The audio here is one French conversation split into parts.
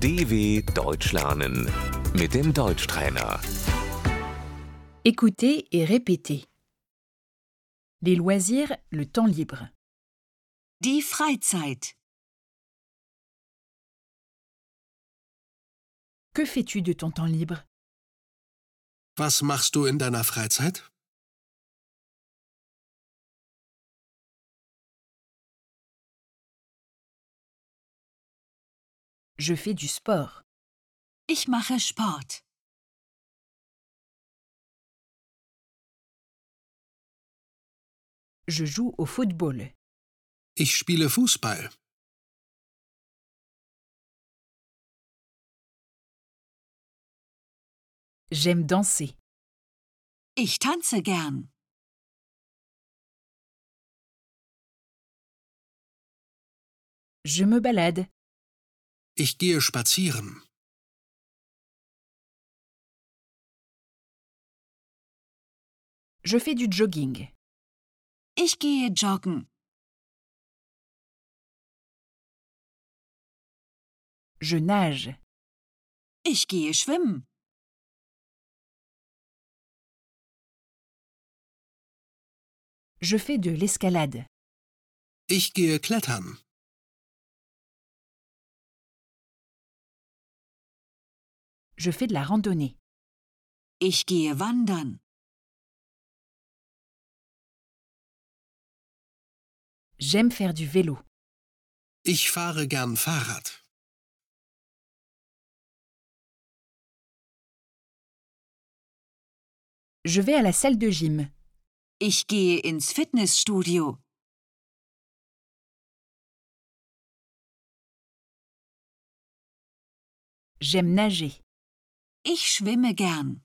DW Deutsch lernen mit dem Deutschtrainer. Écoutez et répétez. Les loisirs, le temps libre. Die Freizeit. Que fais-tu de ton temps libre? Was machst du in deiner Freizeit? Je fais du sport. Ich mache Sport. Je joue au football. Ich spiele Fußball. J'aime danser. Ich tanze gern. Je me balade. Ich gehe spazieren. Je fais du jogging. Ich gehe joggen. Je nage. Ich gehe schwimmen. Je fais de l'escalade. Ich gehe klettern. Je fais de la randonnée. Ich gehe wandern. J'aime faire du vélo. Ich fahre gern Fahrrad. Je vais à la salle de gym. Ich gehe ins Fitnessstudio. J'aime nager. Ich schwimme gern.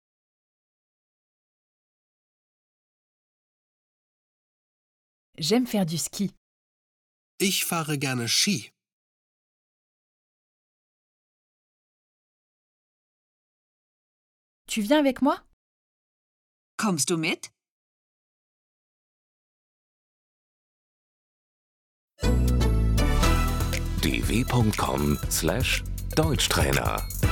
J'aime faire du ski. Ich fahre gerne Ski. Tu viens avec moi? Kommst du mit? dw.com/Deutschtrainer